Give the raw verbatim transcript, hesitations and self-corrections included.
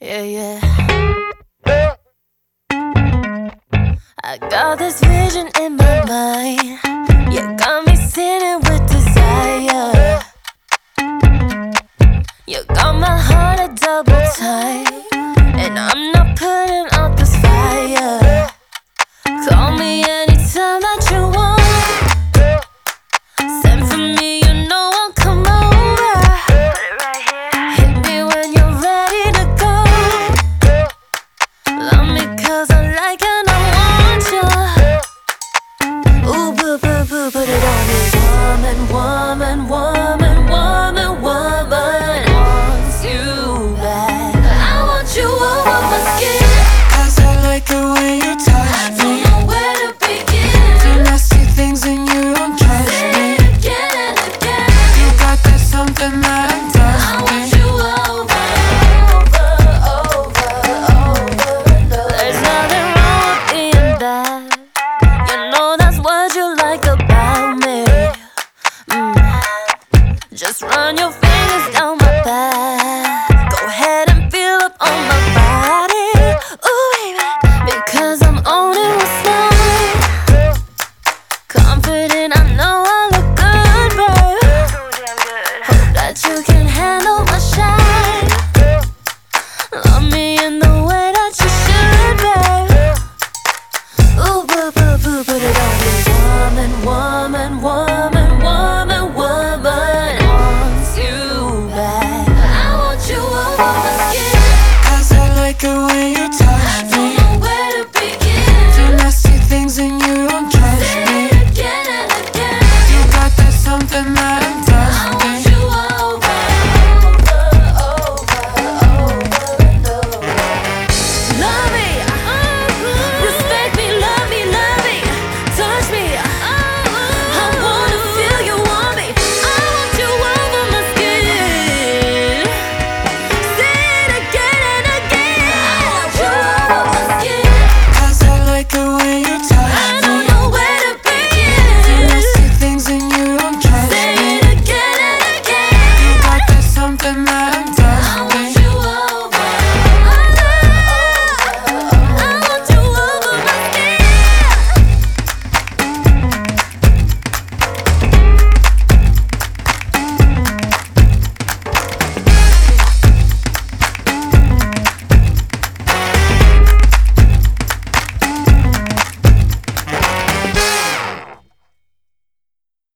Yeah, yeah. I got this vision in my mind. You got me sitting with desire. You got my heart a double time, and I'm not putting out this fire. Call me anytime that you want. Send for me, you know I'll come over. Hit me when you're ready to go. Love me cause I like and I want you. Ooh, boo, boo, boo, put it on me. Woman, woman, woman, woman, woman wants you back. I want you over my skin, cause I like the way you touch I don't me. know where to begin. Do nasty things and you don't trust Say me. it again and again. You got that something that I does want me. you over, over, over, over. There's nothing wrong with being bad. You know that's what you like about me. mm. Just run your fingers down my back.